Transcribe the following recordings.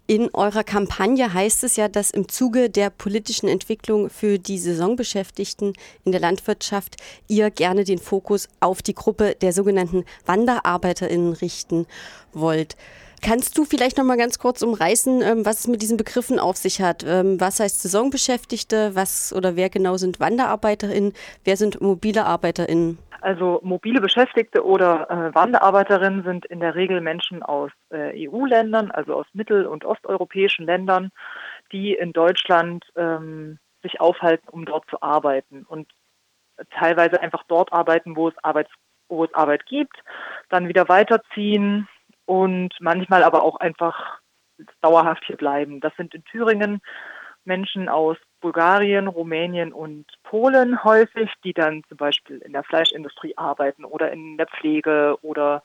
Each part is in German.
In eurer Kampagne heißt es ja, dass im Zuge der politischen Entwicklung für die Saisonbeschäftigten in der Landwirtschaft ihr gerne den Fokus auf die Gruppe der sogenannten WanderarbeiterInnen richten wollt. Kannst du vielleicht noch mal ganz kurz umreißen, was es mit diesen Begriffen auf sich hat? Was heißt Saisonbeschäftigte? Was oder wer genau sind WanderarbeiterInnen? Wer sind mobile ArbeiterInnen? Also mobile Beschäftigte oder Wanderarbeiterinnen sind in der Regel Menschen aus EU-Ländern, also aus mittel- und osteuropäischen Ländern, die in Deutschland sich aufhalten, um dort zu arbeiten und teilweise einfach dort arbeiten, wo es Arbeit gibt, dann wieder weiterziehen und manchmal aber auch einfach dauerhaft hier bleiben. Das sind in Thüringen Menschen aus Bulgarien, Rumänien und Polen häufig, die dann zum Beispiel in der Fleischindustrie arbeiten oder in der Pflege oder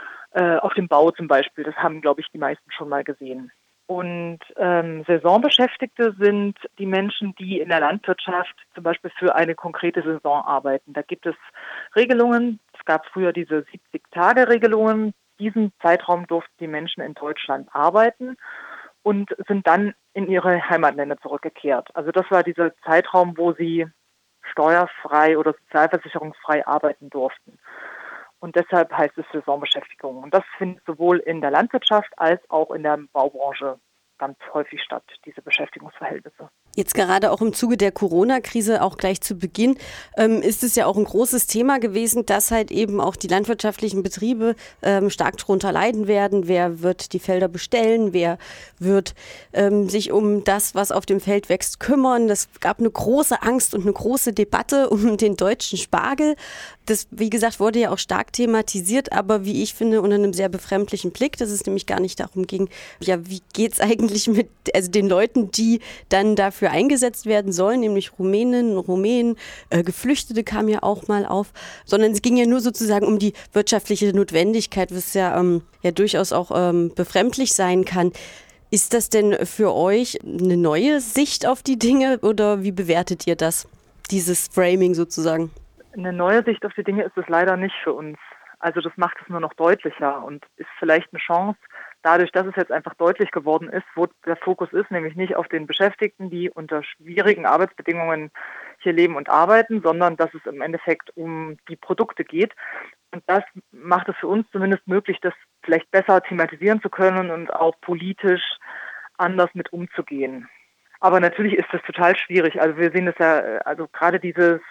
auf dem Bau zum Beispiel. Das haben, glaube ich, die meisten schon mal gesehen. Und Saisonbeschäftigte sind die Menschen, die in der Landwirtschaft zum Beispiel für eine konkrete Saison arbeiten. Da gibt es Regelungen. Es gab früher diese 70-Tage-Regelungen. Diesen Zeitraum durften die Menschen in Deutschland arbeiten und sind dann in ihre Heimatländer zurückgekehrt. Also das war dieser Zeitraum, wo sie steuerfrei oder sozialversicherungsfrei arbeiten durften. Und deshalb heißt es Saisonbeschäftigung. Und das findet sowohl in der Landwirtschaft als auch in der Baubranche ganz häufig statt, diese Beschäftigungsverhältnisse. Jetzt gerade auch im Zuge der Corona-Krise, auch gleich zu Beginn, ist es ja auch ein großes Thema gewesen, dass halt eben auch die landwirtschaftlichen Betriebe stark darunter leiden werden. Wer wird die Felder bestellen? Wer wird sich um das, was auf dem Feld wächst, kümmern? Es gab eine große Angst und eine große Debatte um den deutschen Spargel. Das, wie gesagt, wurde ja auch stark thematisiert, aber wie ich finde, unter einem sehr befremdlichen Blick, dass es nämlich gar nicht darum ging, ja, wie geht's eigentlich mit den Leuten, die dann dafür eingesetzt werden sollen, nämlich Rumäninnen, Rumänen, Geflüchtete kam ja auch mal auf, sondern es ging ja nur sozusagen um die wirtschaftliche Notwendigkeit, was ja durchaus auch befremdlich sein kann. Ist das denn für euch eine neue Sicht auf die Dinge oder wie bewertet ihr das, dieses Framing sozusagen? Eine neue Sicht auf die Dinge ist es leider nicht für uns. Also das macht es nur noch deutlicher und ist vielleicht eine Chance, dadurch, dass es jetzt einfach deutlich geworden ist, wo der Fokus ist, nämlich nicht auf den Beschäftigten, die unter schwierigen Arbeitsbedingungen hier leben und arbeiten, sondern dass es im Endeffekt um die Produkte geht. Und das macht es für uns zumindest möglich, das vielleicht besser thematisieren zu können und auch politisch anders mit umzugehen. Aber natürlich ist das total schwierig. Also wir sehen es ja, also gerade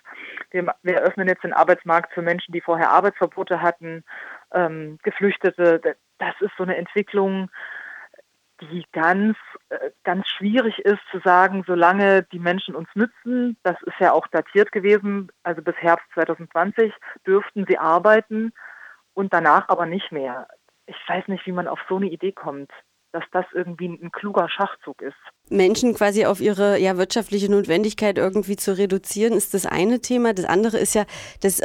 wir öffnen jetzt den Arbeitsmarkt für Menschen, die vorher Arbeitsverbote hatten, Geflüchtete. Das ist so eine Entwicklung, die ganz schwierig ist zu sagen, solange die Menschen uns nützen. Das ist ja auch datiert gewesen. Also bis Herbst 2020 dürften sie arbeiten und danach aber nicht mehr. Ich weiß nicht, wie man auf so eine Idee kommt, dass das irgendwie ein kluger Schachzug ist. Menschen quasi auf ihre wirtschaftliche Notwendigkeit irgendwie zu reduzieren, ist das eine Thema. Das andere ist ja, dass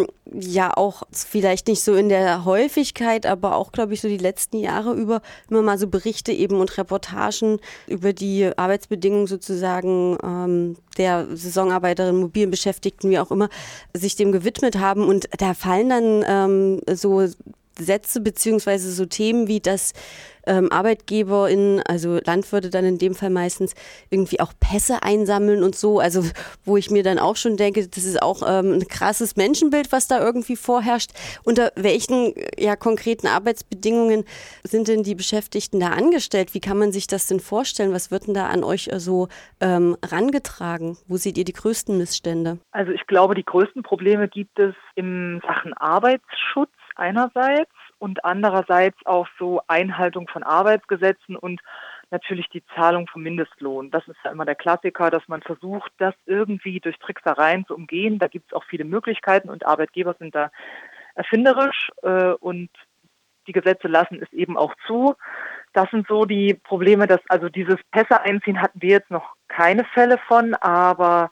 auch vielleicht nicht so in der Häufigkeit, aber auch, glaube ich, so die letzten Jahre über immer mal so Berichte eben und Reportagen über die Arbeitsbedingungen sozusagen der Saisonarbeiterinnen, mobilen Beschäftigten, wie auch immer, sich dem gewidmet haben. Und da fallen dann so Sätze beziehungsweise so Themen wie, dass ArbeitgeberInnen, also Landwirte dann in dem Fall meistens, irgendwie auch Pässe einsammeln und so. Also wo ich mir dann auch schon denke, das ist auch ein krasses Menschenbild, was da irgendwie vorherrscht. Unter welchen konkreten Arbeitsbedingungen sind denn die Beschäftigten da angestellt? Wie kann man sich das denn vorstellen? Was wird denn da an euch so rangetragen? Wo seht ihr die größten Missstände? Also ich glaube, die größten Probleme gibt es in Sachen Arbeitsschutz einerseits und andererseits auch so Einhaltung von Arbeitsgesetzen und natürlich die Zahlung vom Mindestlohn. Das ist ja immer der Klassiker, dass man versucht, das irgendwie durch Tricksereien zu umgehen. Da gibt es auch viele Möglichkeiten und Arbeitgeber sind da erfinderisch und die Gesetze lassen es eben auch zu. Das sind so die Probleme, also dieses Pässe einziehen hatten wir jetzt noch keine Fälle von, aber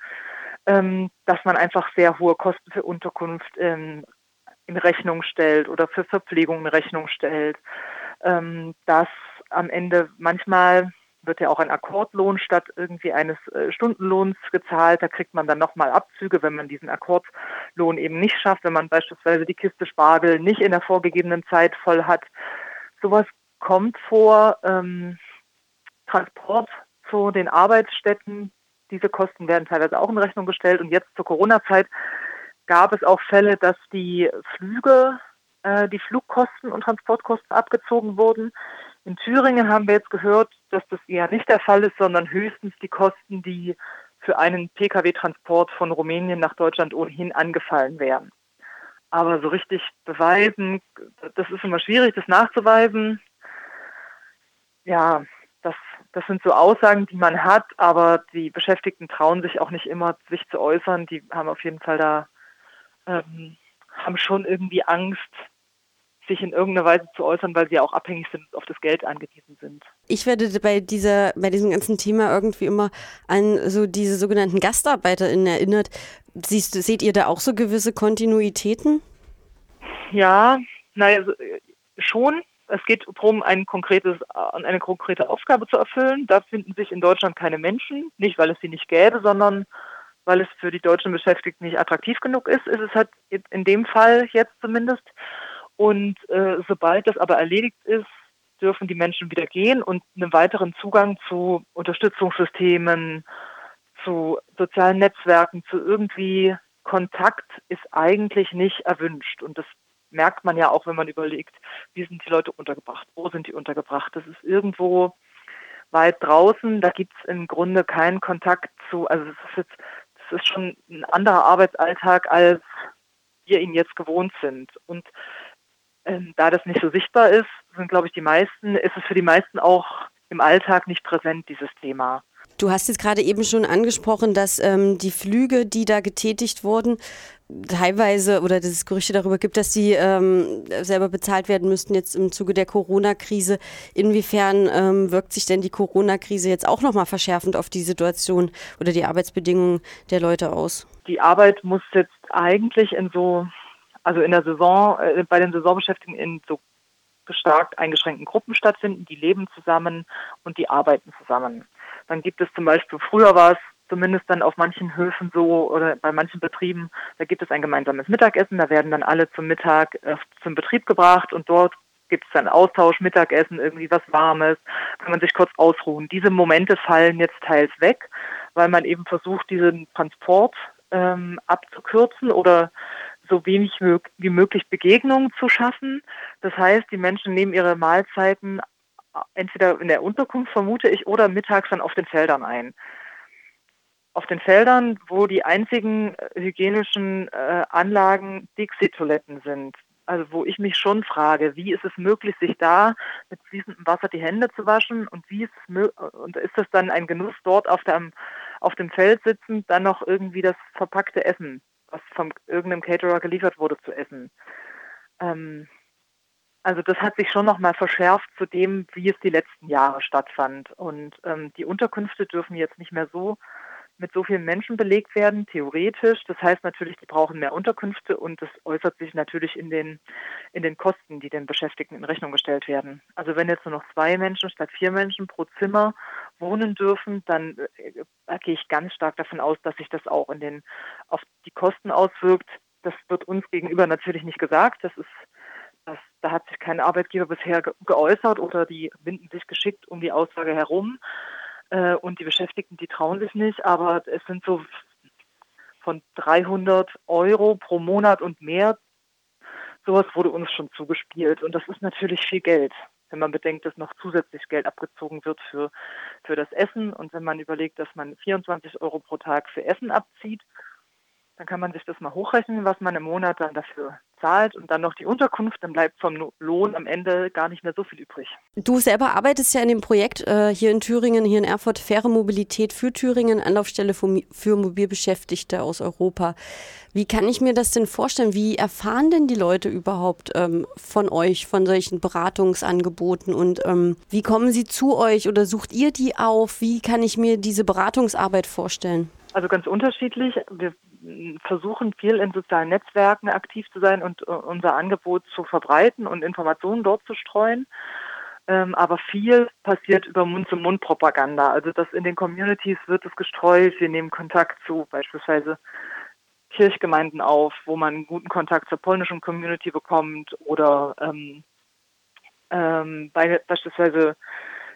dass man einfach sehr hohe Kosten für Unterkunft in Rechnung stellt oder für Verpflegung in Rechnung stellt. Dass am Ende manchmal wird ja auch ein Akkordlohn statt irgendwie eines Stundenlohns gezahlt. Da kriegt man dann nochmal Abzüge, wenn man diesen Akkordlohn eben nicht schafft, wenn man beispielsweise die Kiste Spargel nicht in der vorgegebenen Zeit voll hat. Sowas kommt vor. Transport zu den Arbeitsstätten, diese Kosten werden teilweise auch in Rechnung gestellt. Und jetzt zur Corona-Zeit gab es auch Fälle, dass die Flüge, die Flugkosten und Transportkosten abgezogen wurden. In Thüringen haben wir jetzt gehört, dass das eher nicht der Fall ist, sondern höchstens die Kosten, die für einen Pkw-Transport von Rumänien nach Deutschland ohnehin angefallen wären. Aber so richtig beweisen, das ist immer schwierig, das nachzuweisen. Ja, das sind so Aussagen, die man hat, aber die Beschäftigten trauen sich auch nicht immer, sich zu äußern. Die haben auf jeden Fall haben schon irgendwie Angst, sich in irgendeiner Weise zu äußern, weil sie auch abhängig sind, auf das Geld angewiesen sind. Ich werde bei diesem ganzen Thema irgendwie immer an so diese sogenannten GastarbeiterInnen erinnert. Seht ihr da auch so gewisse Kontinuitäten? Ja, naja, schon. Es geht darum, eine konkrete Aufgabe zu erfüllen. Da finden sich in Deutschland keine Menschen, nicht weil es sie nicht gäbe, sondern weil es für die deutschen Beschäftigten nicht attraktiv genug ist. Ist es halt in dem Fall jetzt zumindest. Und sobald das aber erledigt ist, dürfen die Menschen wieder gehen und einen weiteren Zugang zu Unterstützungssystemen, zu sozialen Netzwerken, zu irgendwie Kontakt ist eigentlich nicht erwünscht. Und das merkt man ja auch, wenn man überlegt, wie sind die Leute untergebracht, wo sind die untergebracht. Das ist irgendwo weit draußen, da gibt es im Grunde keinen Kontakt zu, also das ist schon ein anderer Arbeitsalltag, als wir ihn jetzt gewohnt sind. Und da das nicht so sichtbar ist, ist es für die meisten auch im Alltag nicht präsent, dieses Thema. Du hast jetzt gerade eben schon angesprochen, dass die Flüge, die da getätigt wurden, teilweise oder dass es Gerüchte darüber gibt, dass die selber bezahlt werden müssten jetzt im Zuge der Corona-Krise. Inwiefern wirkt sich denn die Corona-Krise jetzt auch nochmal verschärfend auf die Situation oder die Arbeitsbedingungen der Leute aus? Die Arbeit muss jetzt eigentlich in der Saison, bei den Saisonbeschäftigten in so stark eingeschränkten Gruppen stattfinden. Die leben zusammen und die arbeiten zusammen. Dann gibt es zum Beispiel, früher war es zumindest dann auf manchen Höfen so oder bei manchen Betrieben, da gibt es ein gemeinsames Mittagessen, da werden dann alle zum Mittag zum Betrieb gebracht und dort gibt es dann Austausch, Mittagessen, irgendwie was Warmes, kann man sich kurz ausruhen. Diese Momente fallen jetzt teils weg, weil man eben versucht, diesen Transport abzukürzen oder so wenig wie möglich Begegnungen zu schaffen. Das heißt, die Menschen nehmen ihre Mahlzeiten entweder in der Unterkunft, vermute ich, oder mittags dann auf den Feldern ein. Auf den Feldern, wo die einzigen hygienischen Anlagen Dixie-Toiletten sind. Also wo ich mich schon frage, wie ist es möglich, sich da mit fließendem Wasser die Hände zu waschen und und ist das dann ein Genuss, dort auf dem Feld sitzend, dann noch irgendwie das verpackte Essen, was von irgendeinem Caterer geliefert wurde, zu essen. Also das hat sich schon nochmal verschärft zu dem, wie es die letzten Jahre stattfand. Und die Unterkünfte dürfen jetzt nicht mehr mit so vielen Menschen belegt werden, theoretisch. Das heißt natürlich, die brauchen mehr Unterkünfte und das äußert sich natürlich in den Kosten, die den Beschäftigten in Rechnung gestellt werden. Also wenn jetzt nur noch 2 Menschen statt 4 Menschen pro wohnen dürfen, dann gehe ich ganz stark davon aus, dass sich das auch auf die Kosten auswirkt. Das wird uns gegenüber natürlich nicht gesagt. Da hat sich kein Arbeitgeber bisher geäußert oder die winden sich geschickt um die Aussage herum. Und die Beschäftigten, die trauen sich nicht, aber es sind so von 300 € pro Monat und mehr. Sowas wurde uns schon zugespielt und das ist natürlich viel Geld, wenn man bedenkt, dass noch zusätzlich Geld abgezogen wird für das Essen und wenn man überlegt, dass man 24 € pro Tag für Essen abzieht, dann kann man sich das mal hochrechnen, was man im Monat dann dafür zahlt und dann noch die Unterkunft, dann bleibt vom Lohn am Ende gar nicht mehr so viel übrig. Du selber arbeitest ja in dem Projekt hier in Thüringen, hier in Erfurt, Faire Mobilität für Thüringen, Anlaufstelle für Mobilbeschäftigte aus Europa. Wie kann ich mir das denn vorstellen? Wie erfahren denn die Leute überhaupt von euch, von solchen Beratungsangeboten und wie kommen sie zu euch oder sucht ihr die auf? Wie kann ich mir diese Beratungsarbeit vorstellen? Also ganz unterschiedlich. Wir versuchen viel in sozialen Netzwerken aktiv zu sein und unser Angebot zu verbreiten und Informationen dort zu streuen. Aber viel passiert über Mund-zu-Mund-Propaganda. Also das in den Communities wird es gestreut. Wir nehmen Kontakt zu beispielsweise Kirchgemeinden auf, wo man einen guten Kontakt zur polnischen Community bekommt oder beispielsweise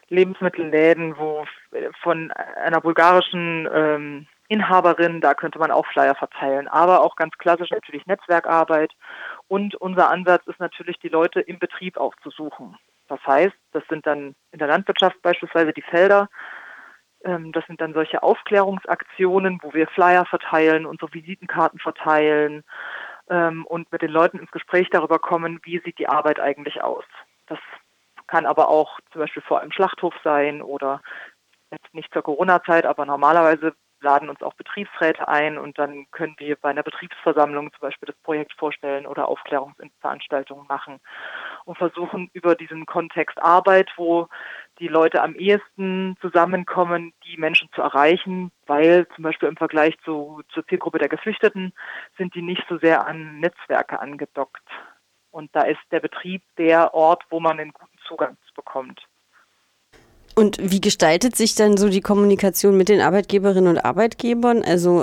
Lebensmittelläden, wo von einer bulgarischen Inhaberin, da könnte man auch Flyer verteilen, aber auch ganz klassisch natürlich Netzwerkarbeit. Und unser Ansatz ist natürlich, die Leute im Betrieb aufzusuchen. Das heißt, das sind dann in der Landwirtschaft beispielsweise die Felder. Das sind dann solche Aufklärungsaktionen, wo wir Flyer verteilen und so Visitenkarten verteilen und mit den Leuten ins Gespräch darüber kommen, wie sieht die Arbeit eigentlich aus. Das kann aber auch zum Beispiel vor einem Schlachthof sein oder jetzt nicht zur Corona-Zeit, aber normalerweise laden uns auch Betriebsräte ein und dann können wir bei einer Betriebsversammlung zum Beispiel das Projekt vorstellen oder Aufklärungsveranstaltungen machen und versuchen über diesen Kontext Arbeit, wo die Leute am ehesten zusammenkommen, die Menschen zu erreichen, weil zum Beispiel im Vergleich zur Zielgruppe der Geflüchteten sind die nicht so sehr an Netzwerke angedockt. Und da ist der Betrieb der Ort, wo man einen guten Zugang bekommt. Und wie gestaltet sich dann so die Kommunikation mit den Arbeitgeberinnen und Arbeitgebern? Also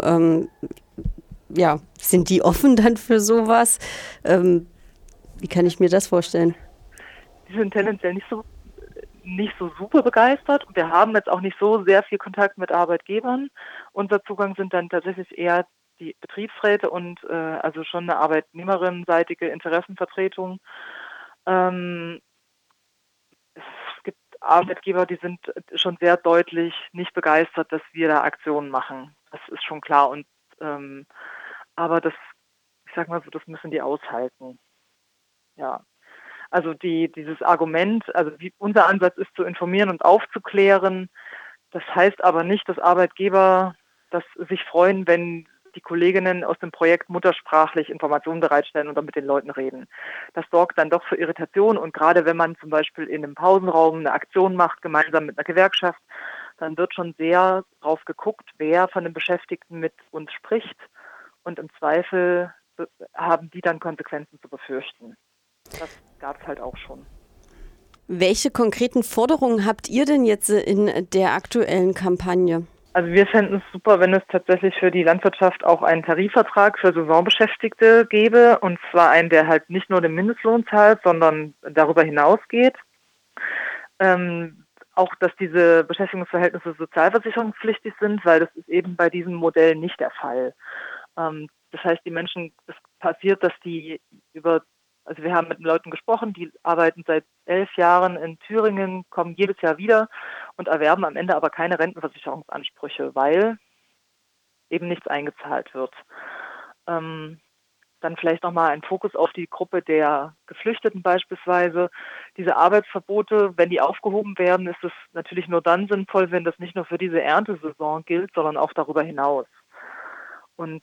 sind die offen dann für sowas? Wie kann ich mir das vorstellen? Die sind tendenziell nicht so super begeistert. Wir haben jetzt auch nicht so sehr viel Kontakt mit Arbeitgebern. Unser Zugang sind dann tatsächlich eher die Betriebsräte und also schon eine arbeitnehmerinnenseitige Interessenvertretung. Es gibt Arbeitgeber, die sind schon sehr deutlich nicht begeistert, dass wir da Aktionen machen. Das ist schon klar. Und aber das, ich sag mal so, das müssen die aushalten. Ja. Also dieses Argument, also unser Ansatz ist zu informieren und aufzuklären. Das heißt aber nicht, dass Arbeitgeber sich freuen, wenn die Kolleginnen aus dem Projekt muttersprachlich Informationen bereitstellen und dann mit den Leuten reden. Das sorgt dann doch für Irritation und gerade wenn man zum Beispiel in einem Pausenraum eine Aktion macht, gemeinsam mit einer Gewerkschaft, dann wird schon sehr drauf geguckt, wer von den Beschäftigten mit uns spricht und im Zweifel haben die dann Konsequenzen zu befürchten. Das gab es halt auch schon. Welche konkreten Forderungen habt ihr denn jetzt in der aktuellen Kampagne? Also wir fänden es super, wenn es tatsächlich für die Landwirtschaft auch einen Tarifvertrag für Saisonbeschäftigte gäbe. Und zwar einen, der halt nicht nur den Mindestlohn zahlt, sondern darüber hinausgeht. Auch, dass diese Beschäftigungsverhältnisse sozialversicherungspflichtig sind, weil das ist eben bei diesem Modell nicht der Fall. Das heißt, es passiert, dass also wir haben mit den Leuten gesprochen, die arbeiten seit 11 Jahren in Thüringen, kommen jedes Jahr wieder und erwerben am Ende aber keine Rentenversicherungsansprüche, weil eben nichts eingezahlt wird. Dann vielleicht nochmal ein Fokus auf die Gruppe der Geflüchteten beispielsweise. Diese Arbeitsverbote, wenn die aufgehoben werden, ist es natürlich nur dann sinnvoll, wenn das nicht nur für diese Erntesaison gilt, sondern auch darüber hinaus. Und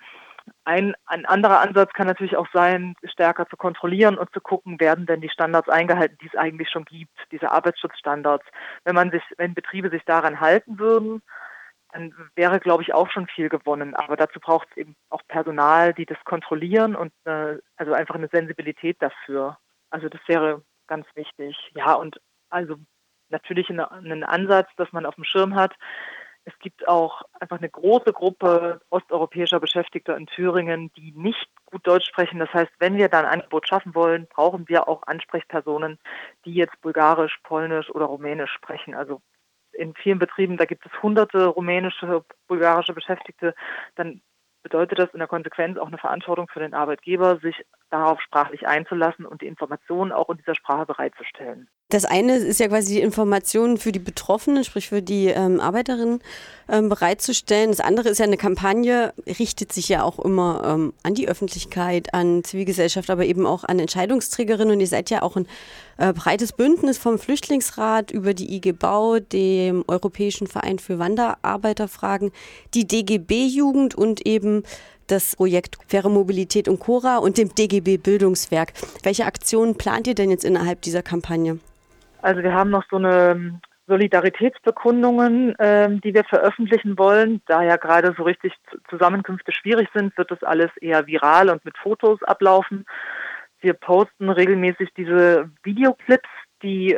ein anderer Ansatz kann natürlich auch sein, stärker zu kontrollieren und zu gucken, werden denn die Standards eingehalten, die es eigentlich schon gibt, diese Arbeitsschutzstandards. Wenn Betriebe sich daran halten würden, dann wäre, glaube ich, auch schon viel gewonnen. Aber dazu braucht es eben auch Personal, die das kontrollieren und also einfach eine Sensibilität dafür. Also das wäre ganz wichtig. Ja, und also natürlich einen Ansatz, dass man auf dem Schirm hat. Es gibt auch einfach eine große Gruppe osteuropäischer Beschäftigter in Thüringen, die nicht gut Deutsch sprechen. Das heißt, wenn wir da ein Angebot schaffen wollen, brauchen wir auch Ansprechpersonen, die jetzt Bulgarisch, Polnisch oder Rumänisch sprechen. Also in vielen Betrieben, da gibt es hunderte rumänische, bulgarische Beschäftigte. Dann bedeutet das in der Konsequenz auch eine Verantwortung für den Arbeitgeber, sich darauf sprachlich einzulassen und die Informationen auch in dieser Sprache bereitzustellen. Das eine ist ja quasi die Informationen für die Betroffenen, sprich für die Arbeiterinnen bereitzustellen. Das andere ist ja eine Kampagne, richtet sich ja auch immer an die Öffentlichkeit, an Zivilgesellschaft, aber eben auch an Entscheidungsträgerinnen. Und ihr seid ja auch ein breites Bündnis vom Flüchtlingsrat über die IG Bau, dem Europäischen Verein für Wanderarbeiterfragen, die DGB-Jugend und eben das Projekt Faire Mobilität und Cora und dem DGB Bildungswerk. Welche Aktionen plant ihr denn jetzt innerhalb dieser Kampagne? Also wir haben noch so eine Solidaritätsbekundungen, die wir veröffentlichen wollen. Da ja gerade so richtig Zusammenkünfte schwierig sind, wird das alles eher viral und mit Fotos ablaufen. Wir posten regelmäßig diese Videoclips, die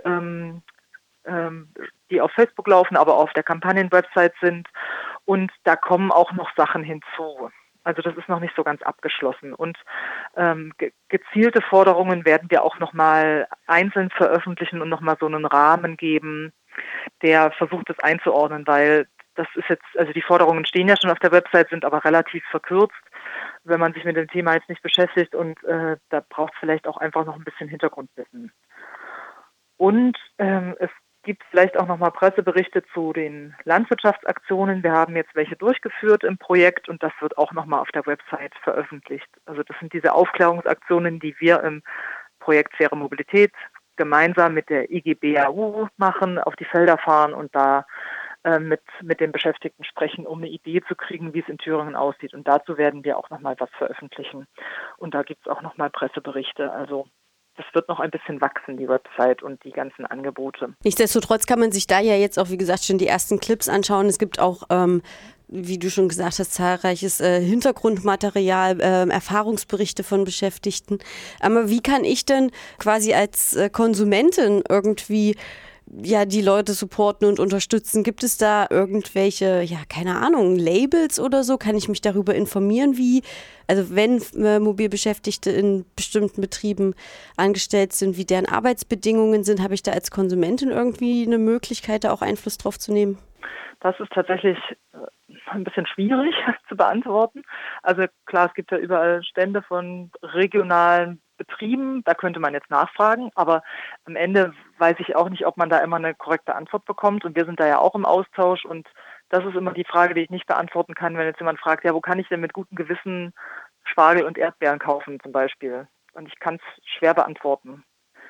auf Facebook laufen, aber auch auf der Kampagnenwebsite sind. Und da kommen auch noch Sachen hinzu. Also das ist noch nicht so ganz abgeschlossen. Und gezielte Forderungen werden wir auch nochmal einzeln veröffentlichen und nochmal so einen Rahmen geben, der versucht es einzuordnen, weil das ist jetzt, also die Forderungen stehen ja schon auf der Website, sind aber relativ verkürzt, wenn man sich mit dem Thema jetzt nicht beschäftigt und da braucht es vielleicht auch einfach noch ein bisschen Hintergrundwissen. Und es gibt vielleicht auch nochmal Presseberichte zu den Landwirtschaftsaktionen. Wir haben jetzt welche durchgeführt im Projekt und das wird auch nochmal auf der Website veröffentlicht. Also das sind diese Aufklärungsaktionen, die wir im Projekt Faire Mobilität gemeinsam mit der IGBAU machen, auf die Felder fahren und da mit den Beschäftigten sprechen, um eine Idee zu kriegen, wie es in Thüringen aussieht. Und dazu werden wir auch nochmal was veröffentlichen. Und da gibt es auch nochmal Presseberichte. Also das wird noch ein bisschen wachsen, die Website und die ganzen Angebote. Nichtsdestotrotz kann man sich da ja jetzt auch, wie gesagt, schon die ersten Clips anschauen. Es gibt auch, wie du schon gesagt hast, zahlreiches Hintergrundmaterial, Erfahrungsberichte von Beschäftigten. Aber wie kann ich denn quasi als Konsumentin irgendwie die Leute supporten und unterstützen? Gibt es da irgendwelche, keine Ahnung, Labels oder so? Kann ich mich darüber informieren, also wenn Mobilbeschäftigte in bestimmten Betrieben angestellt sind, wie deren Arbeitsbedingungen sind, habe ich da als Konsumentin irgendwie eine Möglichkeit, da auch Einfluss drauf zu nehmen? Das ist tatsächlich ein bisschen schwierig zu beantworten. Also klar, es gibt ja überall Stände von regionalen Betrieben, da könnte man jetzt nachfragen, aber am Ende weiß ich auch nicht, ob man da immer eine korrekte Antwort bekommt und wir sind da ja auch im Austausch und das ist immer die Frage, die ich nicht beantworten kann, wenn jetzt jemand fragt, ja, wo kann ich denn mit gutem Gewissen Spargel und Erdbeeren kaufen zum Beispiel? Und ich kann es schwer beantworten.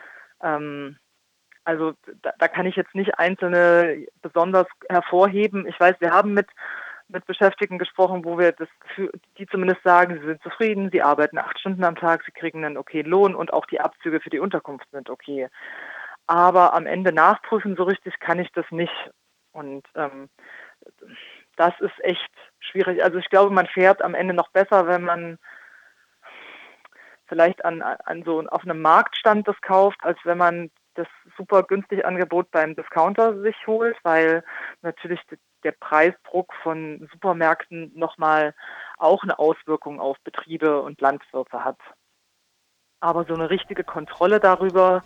Also da kann ich jetzt nicht einzelne besonders hervorheben. Ich weiß, wir haben mit Beschäftigten gesprochen, wo wir das Gefühl, die zumindest sagen, sie sind zufrieden, sie arbeiten 8 Stunden am Tag, sie kriegen einen okayen Lohn und auch die Abzüge für die Unterkunft sind okay. Aber am Ende nachprüfen so richtig kann ich das nicht. Und das ist echt schwierig. Also ich glaube, man fährt am Ende noch besser, wenn man vielleicht an so auf einem Marktstand das kauft, als wenn man das super günstig Angebot beim Discounter sich holt, weil natürlich der Preisdruck von Supermärkten nochmal auch eine Auswirkung auf Betriebe und Landwirte hat. Aber so eine richtige Kontrolle darüber,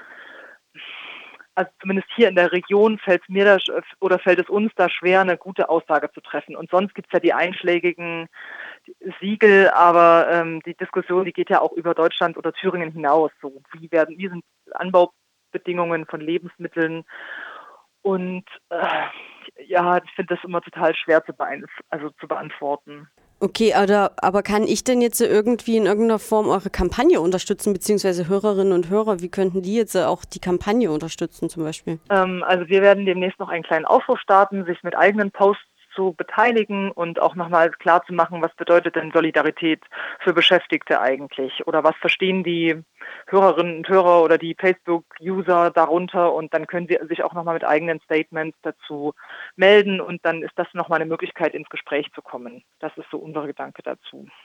also zumindest hier in der Region fällt es uns da schwer, eine gute Aussage zu treffen. Und sonst gibt es ja die einschlägigen Siegel, aber die Diskussion, die geht ja auch über Deutschland oder Thüringen hinaus. So, wie sind Anbaubedingungen von Lebensmitteln? Und ich finde das immer total schwer zu beantworten. Okay, aber kann ich denn jetzt irgendwie in irgendeiner Form eure Kampagne unterstützen, beziehungsweise Hörerinnen und Hörer, wie könnten die jetzt auch die Kampagne unterstützen zum Beispiel? Also wir werden demnächst noch einen kleinen Aufruf starten, sich mit eigenen Posts zu beteiligen und auch nochmal klar zu machen, was bedeutet denn Solidarität für Beschäftigte eigentlich oder was verstehen die Hörerinnen und Hörer oder die Facebook-User darunter und dann können sie sich auch nochmal mit eigenen Statements dazu melden und dann ist das nochmal eine Möglichkeit, ins Gespräch zu kommen. Das ist so unser Gedanke dazu.